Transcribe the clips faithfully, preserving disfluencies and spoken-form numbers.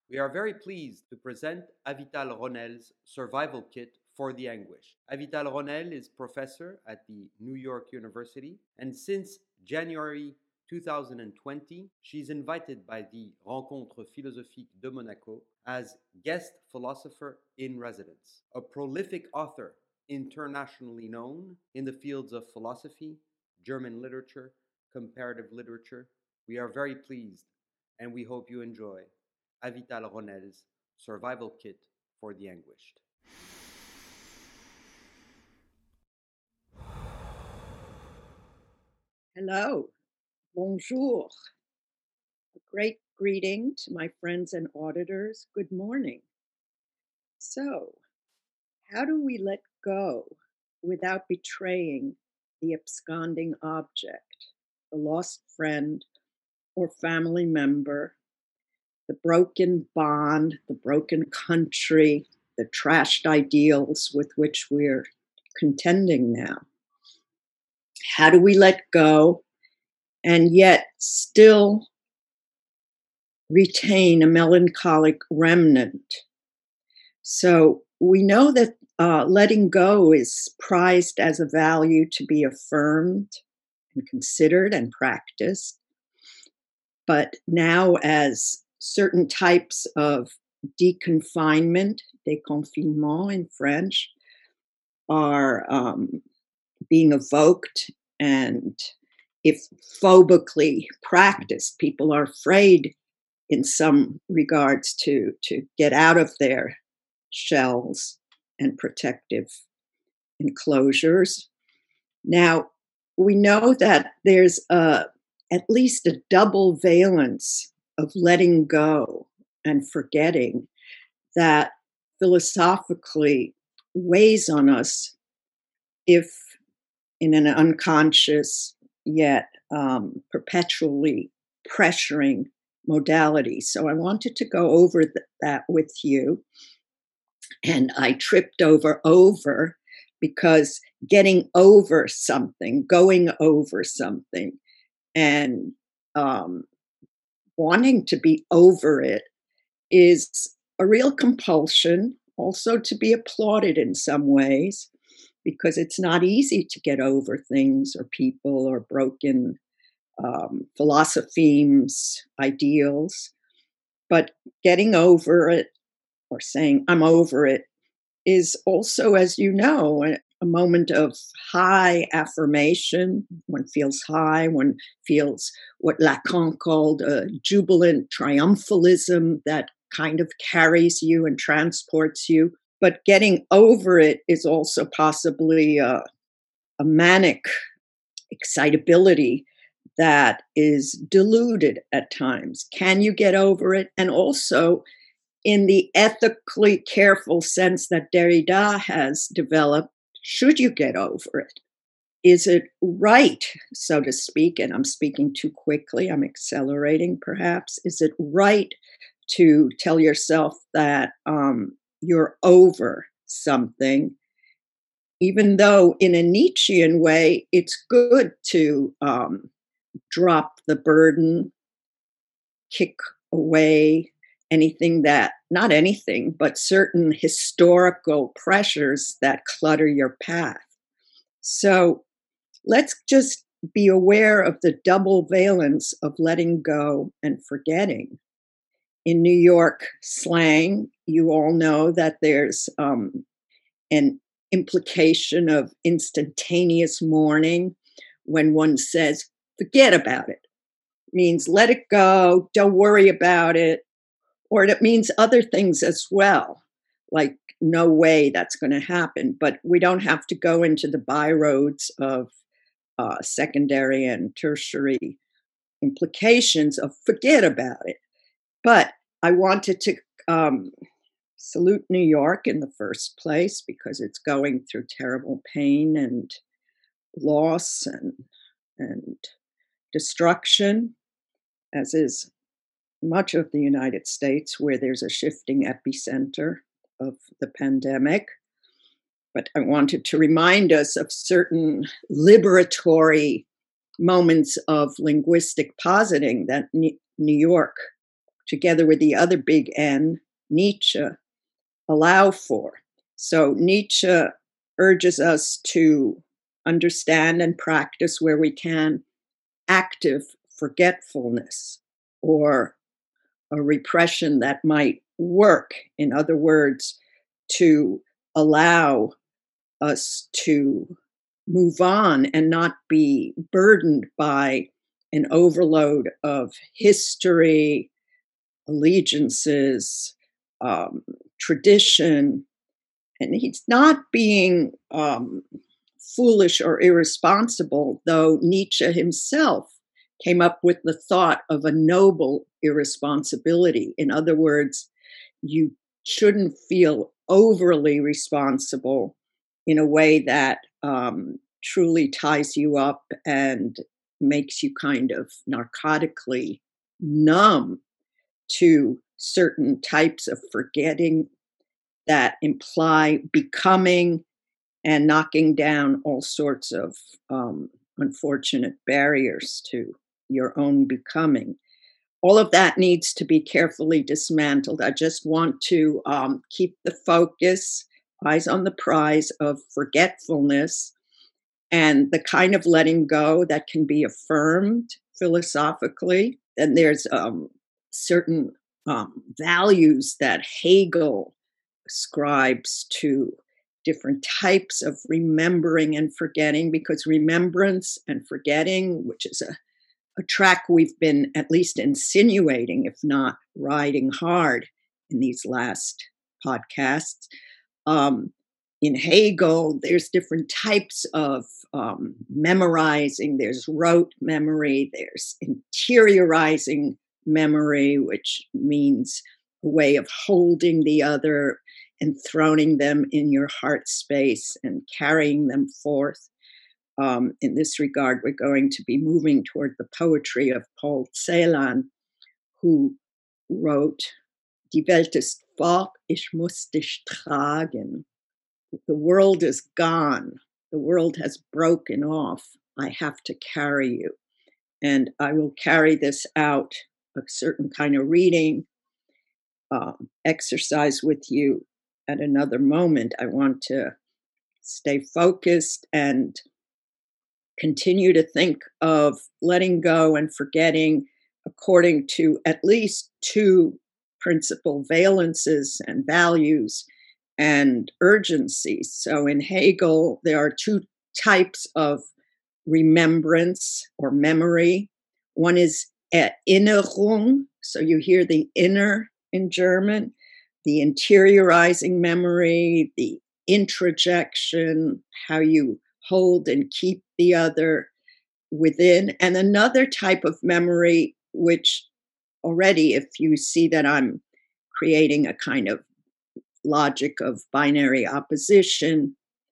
We are very pleased to present Avital Ronell's Survival Kit for the Anguished. Avital Ronell is professor at the New York University, and since January two thousand twenty, she's invited by the Rencontre Philosophique de Monaco as guest philosopher in residence. A prolific author, internationally known in the fields of philosophy, German literature, comparative literature, we are very pleased and we hope you enjoy Avital Ronell's Survival Kit for the Anguished. Hello, bonjour. A great greeting to my friends and auditors. Good morning. So, how do we let go without betraying the absconding object, the lost friend or family member, the broken bond, the broken country, the trashed ideals with which we're contending now? How do we let go and yet still retain a melancholic remnant? So we know that uh, letting go is prized as a value to be affirmed and considered and practiced. But now, as certain types of deconfinement, déconfinement in French, are um, being evoked, and if phobically practiced, people are afraid in some regards to, to get out of their shells and protective enclosures. Now, we know that there's a, at least a double valence of letting go and forgetting that philosophically weighs on us if in an unconscious yet um, perpetually pressuring modality. So I wanted to go over th- that with you. And I tripped over over because getting over something, going over something, and um, wanting to be over it is a real compulsion, also to be applauded in some ways, because it's not easy to get over things or people or broken um, philosophemes, ideals. But getting over it or saying, I'm over it, is also, as you know, a, a moment of high affirmation. One feels high, one feels what Lacan called a jubilant triumphalism that kind of carries you and transports you. But getting over it is also possibly a, a manic excitability that is diluted at times. Can you get over it? And also, in the ethically careful sense that Derrida has developed, should you get over it? Is it right, so to speak? And I'm speaking too quickly, I'm accelerating perhaps. Is it right to tell yourself that um, you're over something, even though in a Nietzschean way, it's good to um, drop the burden, kick away anything that, not anything, but certain historical pressures that clutter your path. So let's just be aware of the double valence of letting go and forgetting. In New York slang, you all know that there's um, an implication of instantaneous mourning when one says, forget about it. It means let it go, don't worry about it. Or it means other things as well, like no way that's going to happen. But we don't have to go into the byroads of uh, secondary and tertiary implications of forget about it. But I wanted to um, salute New York in the first place because it's going through terrible pain and loss and, and destruction, as is much of the United States, where there's a shifting epicenter of the pandemic. But I wanted to remind us of certain liberatory moments of linguistic positing that New York together with the other big N, Nietzsche, allow for. So Nietzsche urges us to understand and practice where we can active forgetfulness or a repression that might work. In other words, to allow us to move on and not be burdened by an overload of history, allegiances, um, tradition. And he's not being um, foolish or irresponsible, though Nietzsche himself came up with the thought of a noble irresponsibility. In other words, you shouldn't feel overly responsible in a way that um, truly ties you up and makes you kind of narcotically numb to certain types of forgetting that imply becoming and knocking down all sorts of um, unfortunate barriers to your own becoming. All of that needs to be carefully dismantled. I just want to um, keep the focus, eyes on the prize of forgetfulness and the kind of letting go that can be affirmed philosophically. And there's um, certain um, values that Hegel ascribes to different types of remembering and forgetting, because remembrance and forgetting, which is a, a track we've been at least insinuating, if not riding hard in these last podcasts. Um, in Hegel, there's different types of um, memorizing. There's rote memory, there's interiorizing memory, which means a way of holding the other, enthroning them in your heart space and carrying them forth. Um, in this regard, we're going to be moving toward the poetry of Paul Celan, who wrote, Die Welt ist fort, ich muss dich tragen. The world is gone. The world has broken off. I have to carry you. And I will carry this out, a certain kind of reading, um, exercise with you at another moment. I want to stay focused and continue to think of letting go and forgetting according to at least two principal valences and values and urgencies. So in Hegel, there are two types of remembrance or memory. One is Erinnerung, so you hear the inner in German, the interiorizing memory, the introjection, how you hold and keep the other within, and another type of memory, which already, if you see that I'm creating a kind of logic of binary opposition,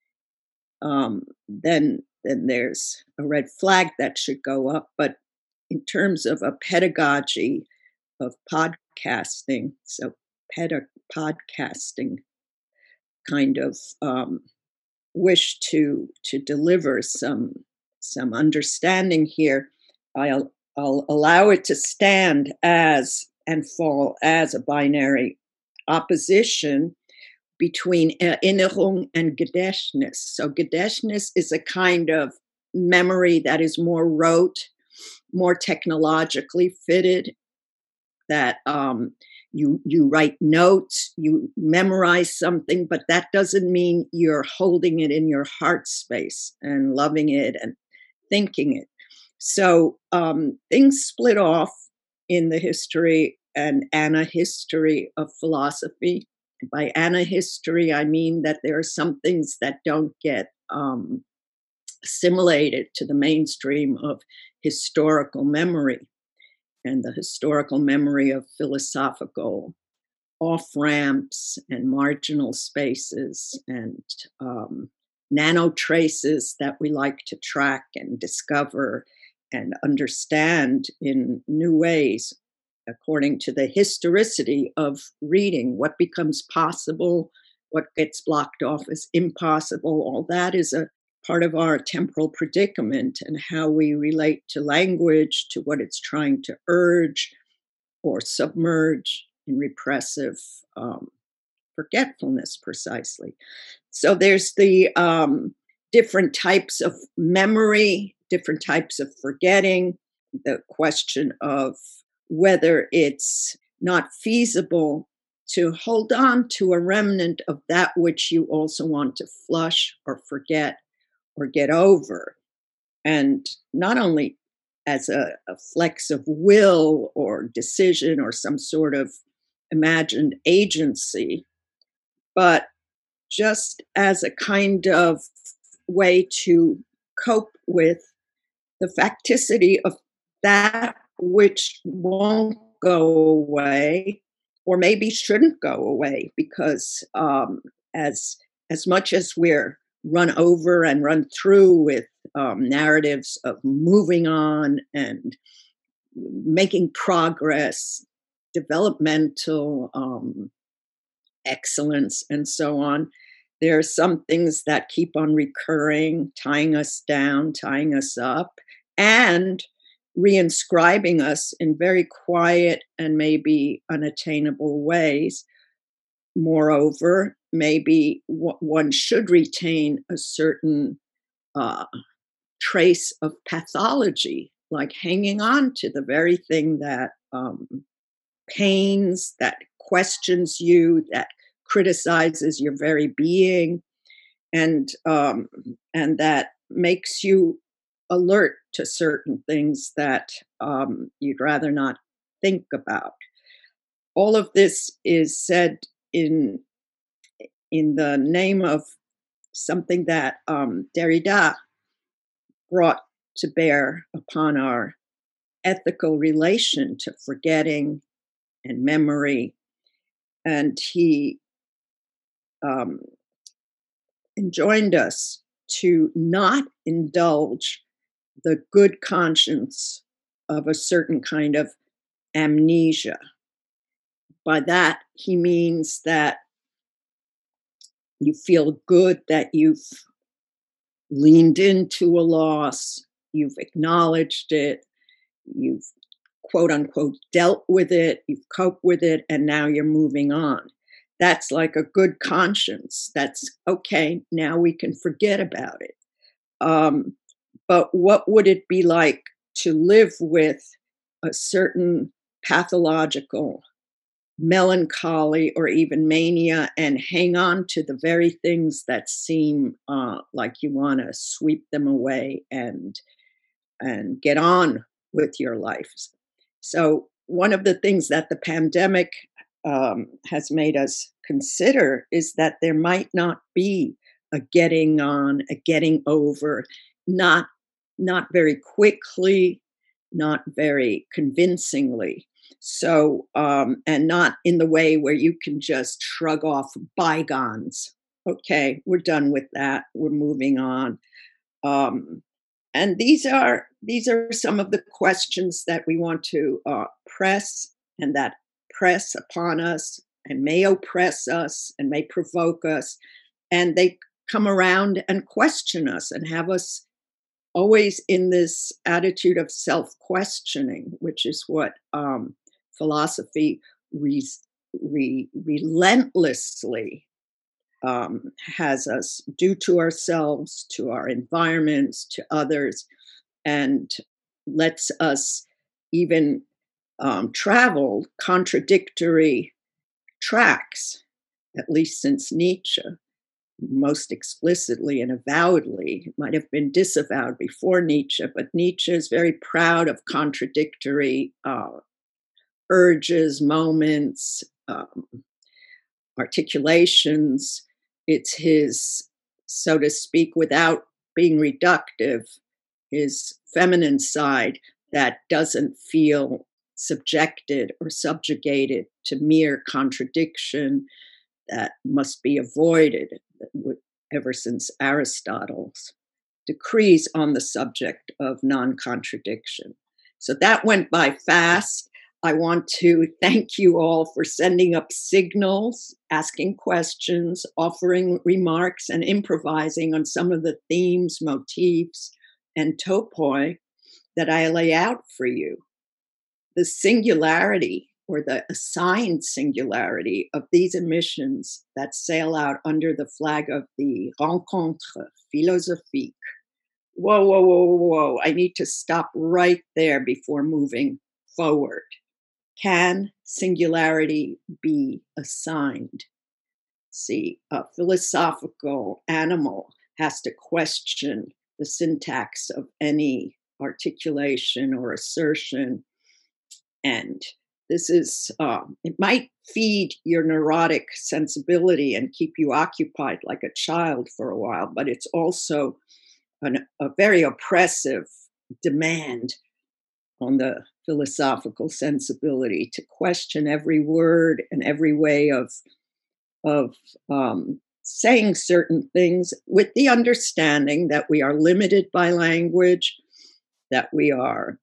um, then, then there's a red flag that should go up. But in terms of a pedagogy of podcasting, so peda- podcasting kind of um, wish to to deliver some some understanding here, I'll I'll allow it to stand as and fall as a binary opposition between Erinnerung and Gedächtnis. So Gedächtnis is a kind of memory that is more rote, more technologically fitted, that um, you you write notes, you memorize something, but that doesn't mean you're holding it in your heart space and loving it and thinking it. So um, things split off in the history and anahistory of philosophy. By anahistory, I mean that there are some things that don't get um, assimilated to the mainstream of historical memory and the historical memory of philosophical off-ramps and marginal spaces and um, nanotraces that we like to track and discover and understand in new ways according to the historicity of reading. What becomes possible, what gets blocked off as impossible, all that is a part of our temporal predicament and how we relate to language, to what it's trying to urge, or submerge in repressive um, forgetfulness, precisely. So there's the um, different types of memory, different types of forgetting, the question of whether it's not feasible to hold on to a remnant of that which you also want to flush or forget or get over. And not only as a, a flex of will or decision or some sort of imagined agency, but just as a kind of way to cope with the facticity of that which won't go away or maybe shouldn't go away because um, as as much as we're run over and run through with um, narratives of moving on and making progress, developmental um, excellence, and so on. There are some things that keep on recurring, tying us down, tying us up, and reinscribing us in very quiet and maybe unattainable ways. Moreover, maybe w- one should retain a certain uh, trace of pathology, like hanging on to the very thing that um, pains, that questions you, that criticizes your very being, and um, and that makes you alert to certain things that um, you'd rather not think about. All of this is said in in the name of something that um, Derrida brought to bear upon our ethical relation to forgetting and memory. And he um, enjoined us to not indulge the good conscience of a certain kind of amnesia. By that, he means that you feel good that you've leaned into a loss, you've acknowledged it, you've quote unquote dealt with it, you've coped with it, and now you're moving on. That's like a good conscience. That's okay, now we can forget about it. Um, but what would it be like to live with a certain pathological melancholy or even mania and hang on to the very things that seem uh, like you want to sweep them away and and get on with your lives? So one of the things that the pandemic um, has made us consider is that there might not be a getting on, a getting over, not not very quickly, not very convincingly. So, um, and not in the way where you can just shrug off bygones. Okay, we're done with that. We're moving on. Um, and these are these are some of the questions that we want to uh, press and that press upon us and may oppress us and may provoke us, and they come around and question us and have us always in this attitude of self-questioning, which is what um, philosophy re- re- relentlessly um, has us do to ourselves, to our environments, to others, and lets us even um, travel contradictory tracks, at least since Nietzsche, most explicitly and avowedly. It might have been disavowed before Nietzsche, but Nietzsche is very proud of contradictory uh, urges, moments, um, articulations. It's his, so to speak, without being reductive, his feminine side that doesn't feel subjected or subjugated to mere contradiction that must be avoided ever since Aristotle's decrees on the subject of non-contradiction. So that went by fast. I want to thank you all for sending up signals, asking questions, offering remarks, and improvising on some of the themes, motifs, and topoi that I lay out for you. The singularity or the assigned singularity of these emissions that sail out under the flag of the rencontre philosophique. Whoa, whoa, whoa, whoa, whoa. I need to stop right there before moving forward. Can singularity be assigned? See, a philosophical animal has to question the syntax of any articulation or assertion. And this is, um, it might feed your neurotic sensibility and keep you occupied like a child for a while, but it's also an, a very oppressive demand on the philosophical sensibility to question every word and every way of of um, saying certain things with the understanding that we are limited by language, that we are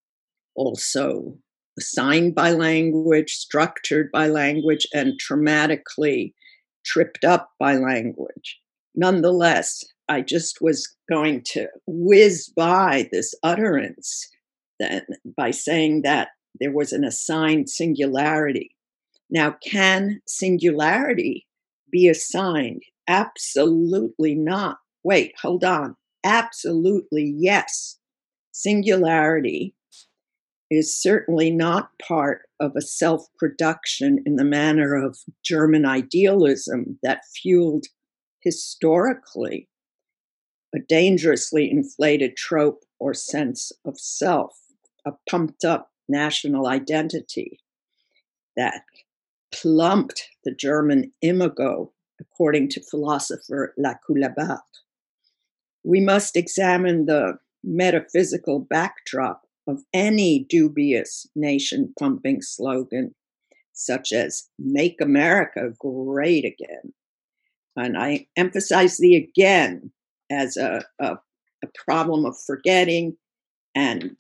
also assigned by language, structured by language, and traumatically tripped up by language. Nonetheless, I just was going to whiz by this utterance then by saying that there was an assigned singularity. Now, can singularity be assigned? Absolutely not. Wait, hold on. Absolutely yes. Singularity is certainly not part of a self-production in the manner of German idealism that fueled historically a dangerously inflated trope or sense of self, a pumped up national identity that plumped the German imago, according to philosopher Lacoue-Labarthe. We must examine the metaphysical backdrop of any dubious nation-pumping slogan, such as "Make America Great Again." And I emphasize the again as a, a, a problem of forgetting and,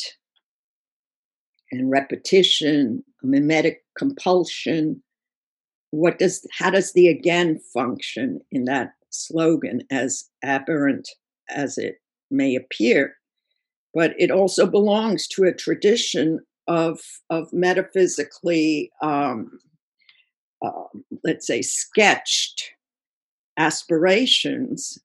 and repetition, a mimetic compulsion. What does, how does the again function in that slogan, as aberrant as it may appear? But it also belongs to a tradition of, of metaphysically, um, uh, let's say, sketched aspirations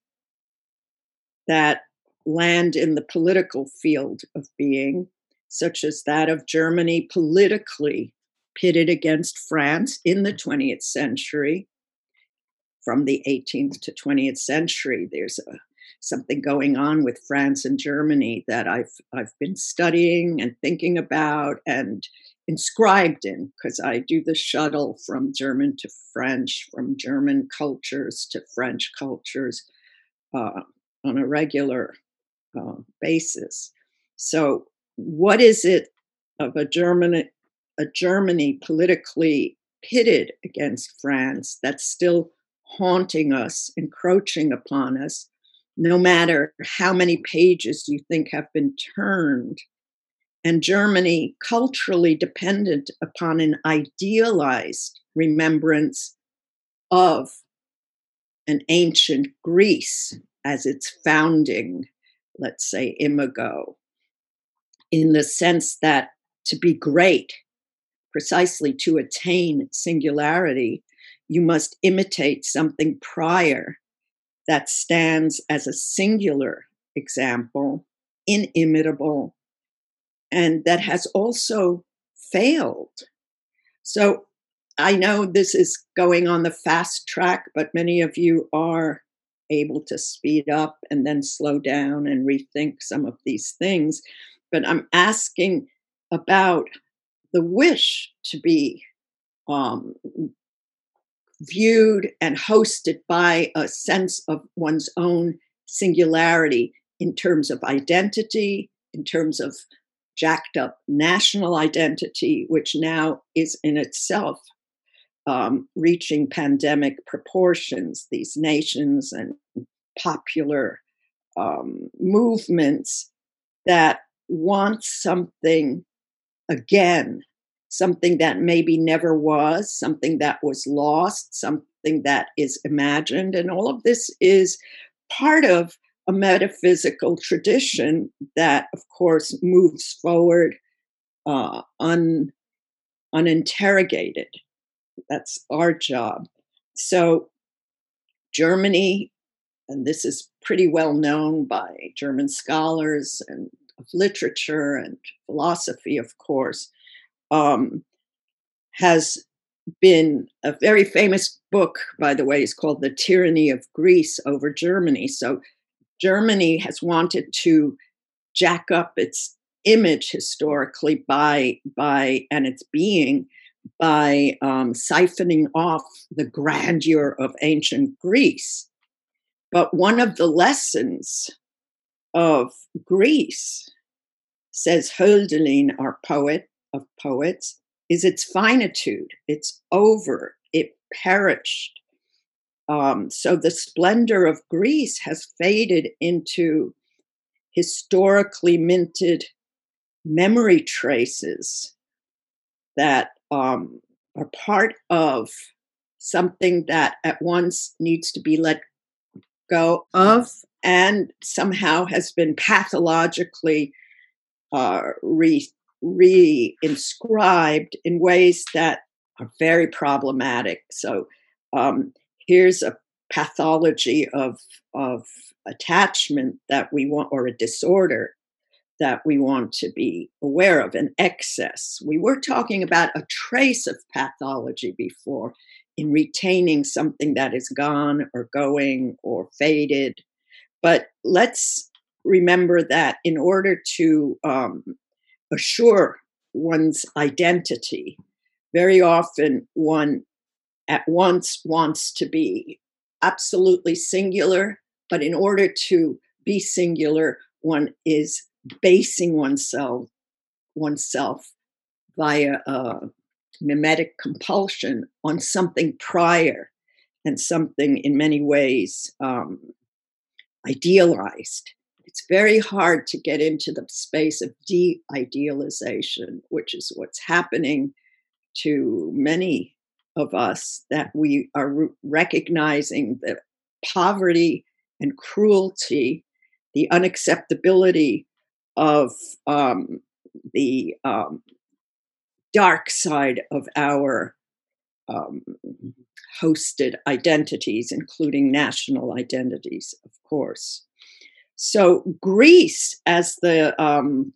that land in the political field of being, such as that of Germany politically pitted against France in the twentieth century. From the eighteenth to twentieth century, there's a, something going on with France and Germany that I've I've been studying and thinking about and inscribed in, because I do the shuttle from German to French, from German cultures to French cultures uh, on a regular uh, basis. So, what is it of a German, a Germany politically pitted against France that's still haunting us, encroaching upon us, no matter how many pages you think have been turned? And Germany culturally dependent upon an idealized remembrance of an ancient Greece as its founding, let's say, imago, in the sense that to be great, precisely to attain singularity, you must imitate something prior that stands as a singular example, inimitable, and that has also failed. So I know this is going on the fast track, but many of you are able to speed up and then slow down and rethink some of these things. But I'm asking about the wish to be um, viewed and hosted by a sense of one's own singularity in terms of identity, in terms of jacked up national identity, which now is in itself um, reaching pandemic proportions. These nations and popular um, movements that want something again, something that maybe never was, something that was lost, something that is imagined. And all of this is part of a metaphysical tradition that, of course, moves forward uh, un, uninterrogated. That's our job. So, Germany, and this is pretty well known by German scholars and of literature and philosophy, of course, um, has been a very famous book, by the way, is called The Tyranny of Greece over Germany. So Germany has wanted to jack up its image historically by by and its being by um, siphoning off the grandeur of ancient Greece. But one of the lessons of Greece, says Hölderlin, our poet of poets, is its finitude. It's over. It perished. Um, so the splendor of Greece has faded into historically minted memory traces that um, are part of something that at once needs to be let go of and somehow has been pathologically uh, re re-inscribed in ways that are very problematic. So um, here's a pathology of of attachment that we want, or a disorder that we want to be aware of, an excess. We were talking about a trace of pathology before in retaining something that is gone or going or faded. But let's remember that in order to um, assure one's identity, very often one at once wants to be absolutely singular, but in order to be singular, one is basing oneself oneself via a mimetic compulsion on something prior and something in many ways um, idealized. It's very hard to get into the space of de-idealization, which is what's happening to many of us, that we are re- recognizing the poverty and cruelty, the unacceptability of um, the um, dark side of our um, hosted identities, including national identities, of course. So Greece, as the um,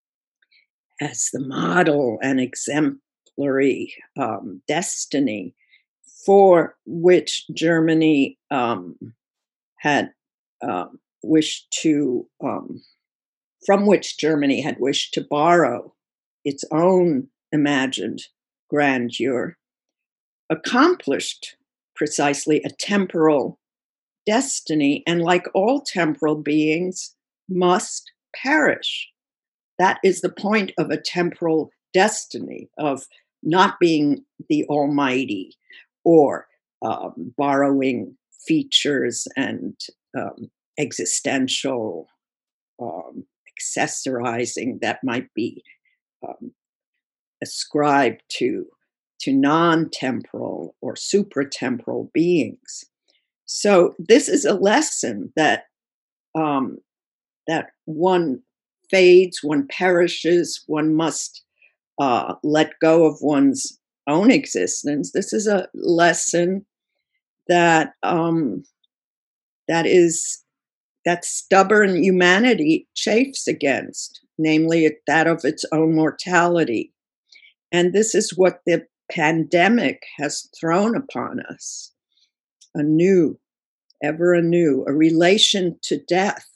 as the model and exemplary um, destiny for which Germany um, had um, wished to, um, from which Germany had wished to borrow its own imagined grandeur, accomplished precisely a temporal destiny, and like all temporal beings, must perish. That is the point of a temporal destiny, of not being the almighty or um, borrowing features and um, existential um, accessorizing that might be um, ascribed to, to non-temporal or supratemporal beings. So this is a lesson that um, that one fades, one perishes, one must uh, let go of one's own existence. This is a lesson that um, that is that stubborn humanity chafes against, namely that of its own mortality. And this is what the pandemic has thrown upon us, anew, ever anew, a relation to death.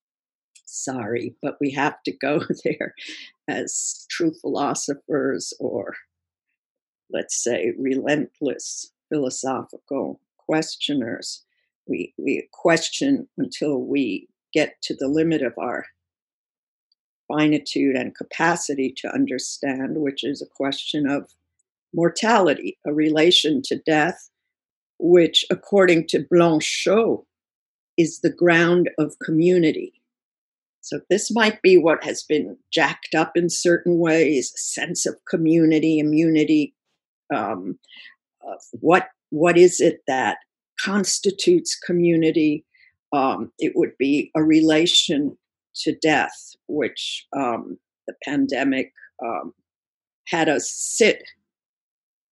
Sorry, but we have to go there as true philosophers, or let's say relentless philosophical questioners. We, we question until we get to the limit of our finitude and capacity to understand, which is a question of mortality, a relation to death, which, according to Blanchot, is the ground of community. So this might be what has been jacked up in certain ways, a sense of community, immunity. Um, of what what is it that constitutes community? Um, it would be a relation to death, which um, the pandemic um, had us sit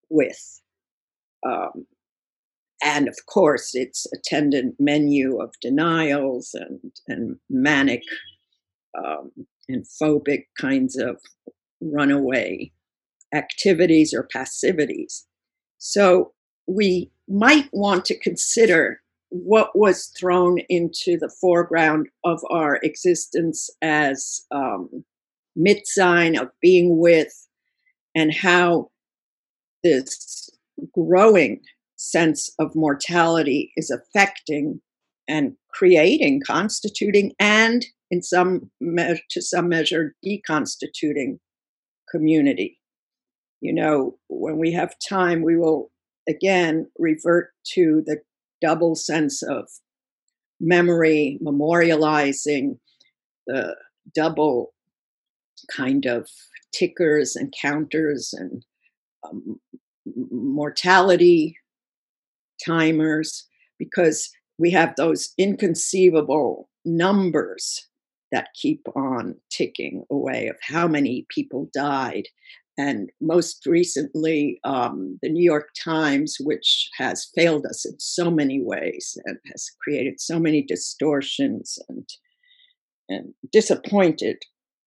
with. Um, and of course, its attendant menu of denials and, and manic um, and phobic kinds of runaway activities or passivities. So we might want to consider what was thrown into the foreground of our existence as um, Mitsein, of being with, and how this growing sense of mortality is affecting and creating, constituting, and in some me- to some measure deconstituting community. You know, when we have time, we will again revert to the double sense of memory, memorializing, the double kind of tickers and counters and um, mortality timers, because we have those inconceivable numbers that keep on ticking away of how many people died. And most recently, um, the New York Times, which has failed us in so many ways and has created so many distortions and, and disappointed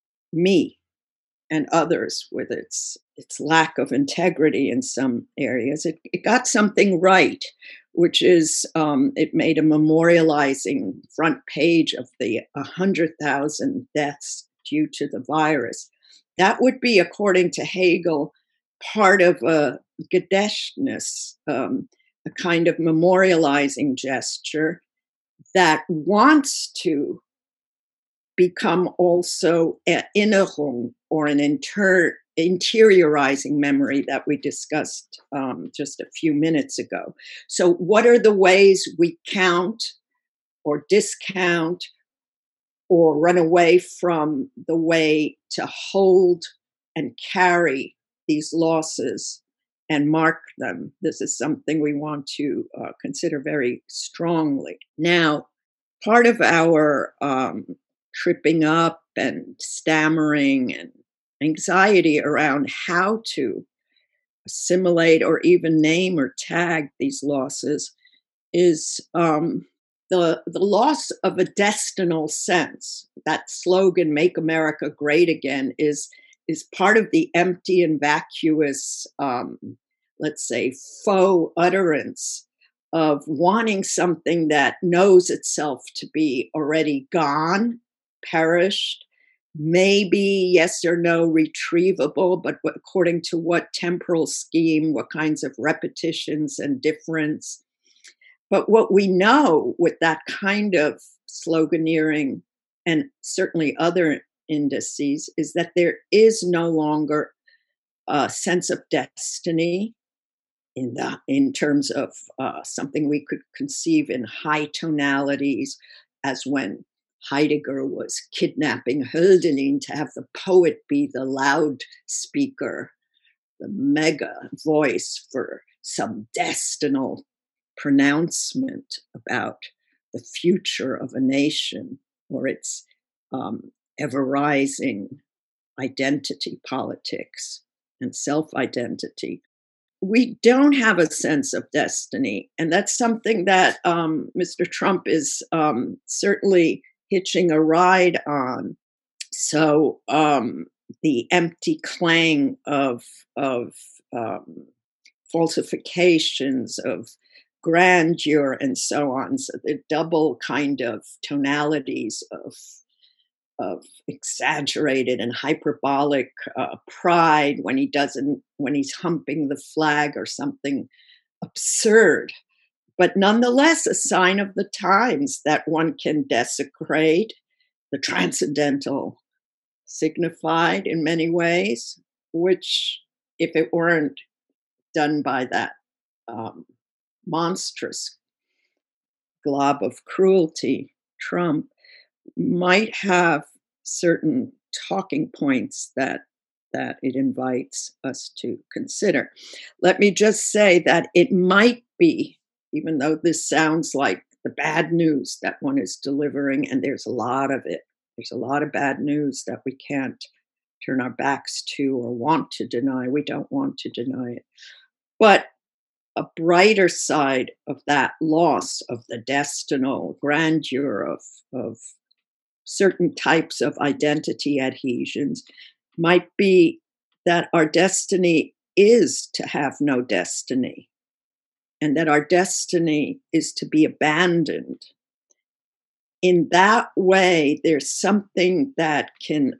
me and others with its its lack of integrity in some areas. It, it got something right, which is um, it made a memorializing front page of the one hundred thousand deaths due to the virus. That would be, according to Hegel, part of a Gedächtnis, um, a kind of memorializing gesture that wants to become also an Erinnerung, or an inter- interiorizing memory that we discussed um, just a few minutes ago. So, what are the ways we count or discount or run away from the way to hold and carry these losses and mark them? This is something we want to uh, consider very strongly. Now, part of our um, tripping up and stammering and anxiety around how to assimilate or even name or tag these losses is um, the the loss of a destinal sense. That slogan "Make America Great Again" is is part of the empty and vacuous, um, let's say, faux utterance of wanting something that knows itself to be already gone, perished, maybe yes or no retrievable, but what, according to what temporal scheme, what kinds of repetitions and difference. But what we know with that kind of sloganeering, and certainly other indices, is that there is no longer a sense of destiny in the in terms of uh, something we could conceive in high tonalities, as when Heidegger was kidnapping Hölderlin to have the poet be the loudspeaker, the mega voice for some destinal pronouncement about the future of a nation or its um, ever rising identity politics and self identity. We don't have a sense of destiny. And that's something that um, Mister Trump is um, certainly hitching a ride on. So um, the empty clang of, of um, falsifications, of grandeur, and so on. So the double kind of tonalities of of exaggerated and hyperbolic uh, pride when he doesn't, when he's humping the flag or something absurd, but nonetheless a sign of the times that one can desecrate the transcendental signified in many ways, which, if it weren't done by that um, monstrous glob of cruelty, Trump, might have certain talking points that that it invites us to consider. Let me just say that it might be, even though this sounds like the bad news that one is delivering, and there's a lot of it, there's a lot of bad news that we can't turn our backs to or want to deny. We don't want to deny it. But a brighter side of that loss of the destinal grandeur of, of certain types of identity adhesions might be that our destiny is to have no destiny, and that our destiny is to be abandoned. In that way, there's something that can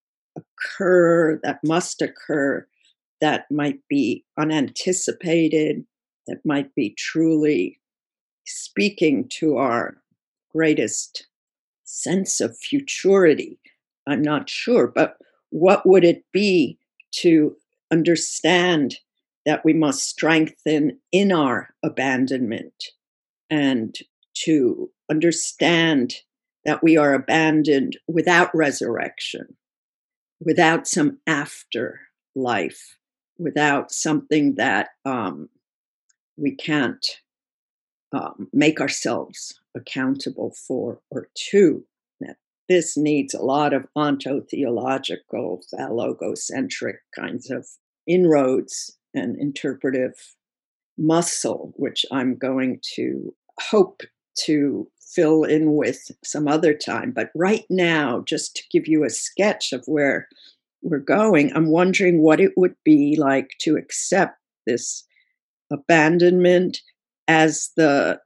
occur, that must occur, that might be unanticipated, that might be truly speaking to our greatest sense of futurity. I'm not sure, but what would it be to understand that we must strengthen in our abandonment, and to understand that we are abandoned without resurrection, without some afterlife, without something that um, we can't um, make ourselves accountable for or to. That this needs a lot of ontotheological, phallogocentric kinds of inroads and interpretive muscle, which I'm going to hope to fill in with some other time. But right now, just to give you a sketch of where we're going, I'm wondering what it would be like to accept this abandonment as the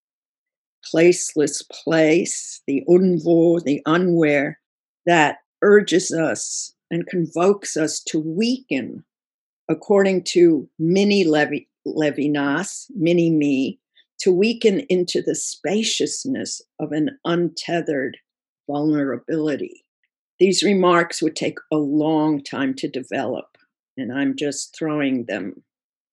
placeless place, the unwo, the unwhere, that urges us and convokes us to weaken, according to Mini Levi, Levinas, Mini Me, to weaken into the spaciousness of an untethered vulnerability. These remarks would take a long time to develop, and I'm just throwing them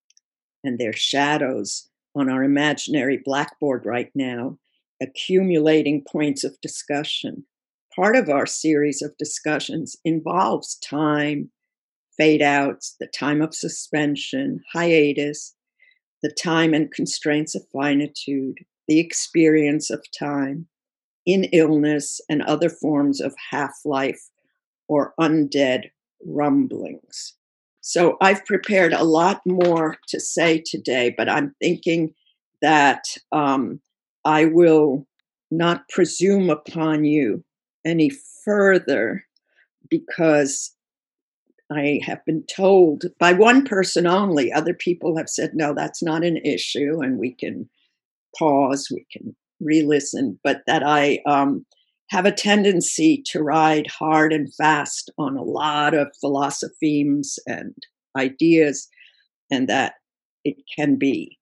and their shadows on our imaginary blackboard right now, accumulating points of discussion. Part of our series of discussions involves time, fade outs, the time of suspension, hiatus, the time and constraints of finitude, the experience of time, in illness and other forms of half-life or undead rumblings. So I've prepared a lot more to say today, but I'm thinking that um, I will not presume upon you any further, because I have been told by one person only. Other people have said, no, that's not an issue, and we can pause, we can re-listen, but that I um, have a tendency to ride hard and fast on a lot of philosophemes and ideas, and that it can be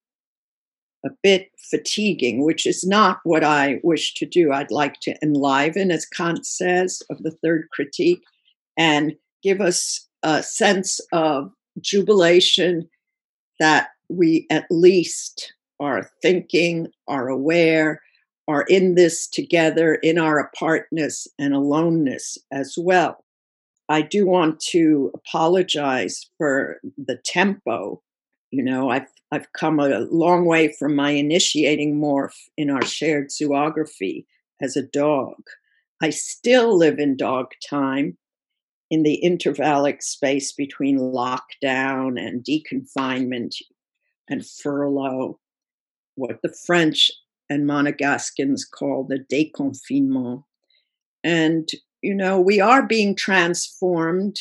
a bit fatiguing, which is not what I wish to do. I'd like to enliven, as Kant says, of the third critique, and give us a sense of jubilation that we at least are thinking, are aware, are in this together, in our apartness and aloneness as well. I do want to apologize for the tempo. You know, I've I've come a long way from my initiating morph in our shared zoography as a dog. I still live in dog time, in the intervallic space between lockdown and deconfinement and furlough, what the French and Monegascans call the déconfinement. And, you know, we are being transformed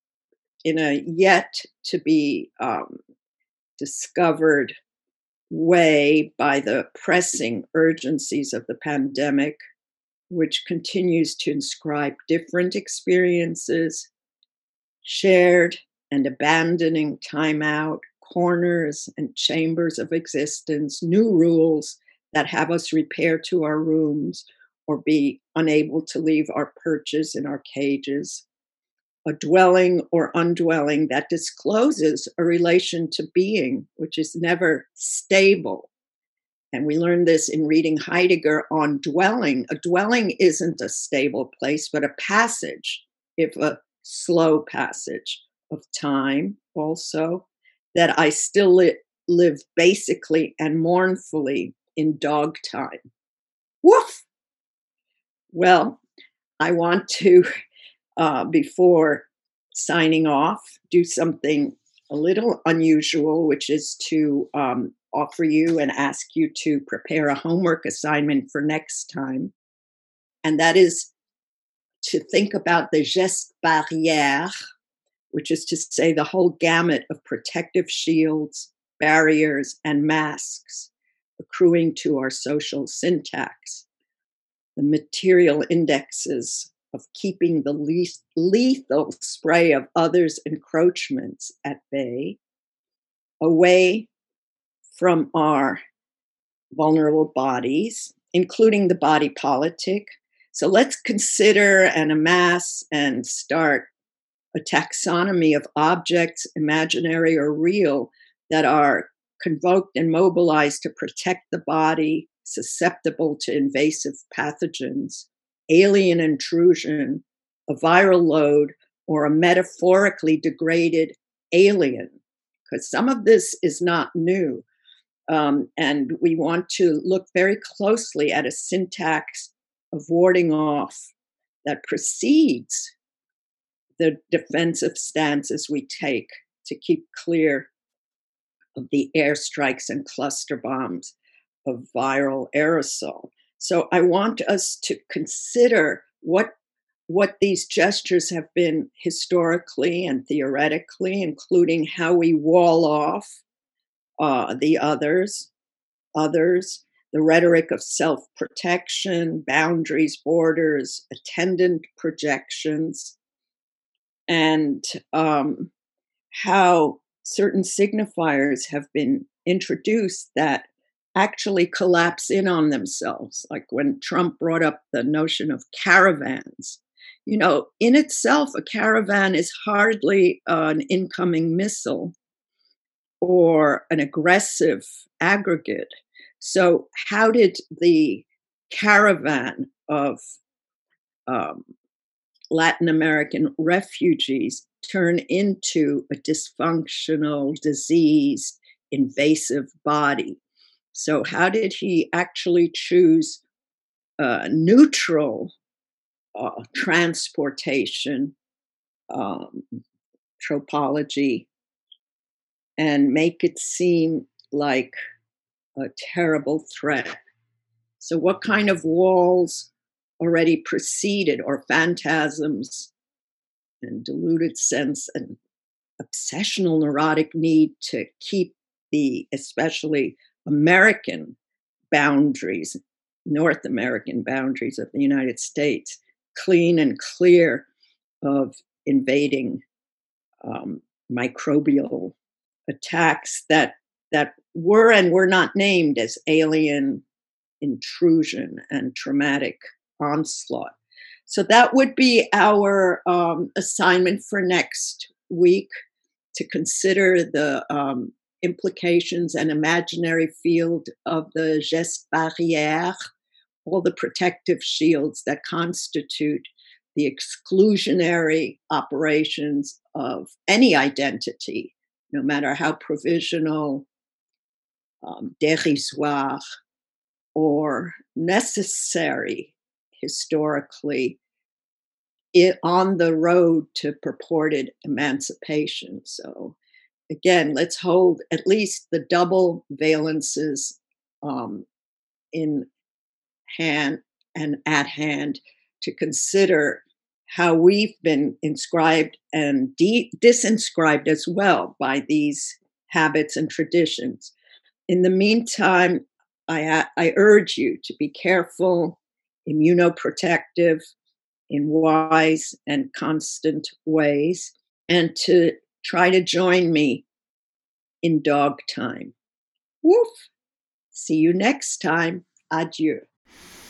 in a yet to be um, discovered way by the pressing urgencies of the pandemic, which continues to inscribe different experiences, shared and abandoning time out, corners and chambers of existence, new rules that have us repair to our rooms or be unable to leave our perches in our cages, a dwelling or undwelling that discloses a relation to being, which is never stable. And we learned this in reading Heidegger on dwelling. A dwelling isn't a stable place, but a passage, if a slow passage of time also, that I still li- live basically and mournfully in dog time. Woof! Well, I want to, uh, before signing off, do something a little unusual, which is to um, offer you and ask you to prepare a homework assignment for next time. And that is to think about the gestes barrières, which is to say the whole gamut of protective shields, barriers, and masks accruing to our social syntax, the material indexes of keeping the least lethal spray of others' encroachments at bay, away from our vulnerable bodies, including the body politic. So let's consider and amass and start a taxonomy of objects, imaginary or real, that are convoked and mobilized to protect the body, susceptible to invasive pathogens, alien intrusion, a viral load, or a metaphorically degraded alien. Because some of this is not new. Um, and we want to look very closely at a syntax of warding off that precedes the defensive stances we take to keep clear of the airstrikes and cluster bombs of viral aerosol. So I want us to consider what what these gestures have been historically and theoretically, including how we wall off uh, the others, others, the rhetoric of self-protection, boundaries, borders, attendant projections, and um, how certain signifiers have been introduced that actually collapse in on themselves. Like when Trump brought up the notion of caravans. You know, in itself, a caravan is hardly an incoming missile or an aggressive aggregate. So how did the caravan of um, Latin American refugees turn into a dysfunctional, diseased, invasive body? So how did he actually choose uh, neutral uh, transportation, um, tropology, and make it seem like a terrible threat? So what kind of walls already preceded, or phantasms and deluded sense and obsessional neurotic need to keep the especially American boundaries, North American boundaries of the United States, clean and clear of invading um, microbial attacks that that were and were not named as alien intrusion and traumatic onslaught. So that would be our um, assignment for next week, to consider the um, implications and imaginary field of the gestes barrières, all the protective shields that constitute the exclusionary operations of any identity, no matter how provisional, um, dérisoire, or necessary historically, it, on the road to purported emancipation. So again, let's hold at least the double valences um, in hand and at hand to consider how we've been inscribed and de- disinscribed as well by these habits and traditions. In the meantime, I, I urge you to be careful, immunoprotective in wise and constant ways, and to try to join me in dog time. Woof! See you next time. Adieu.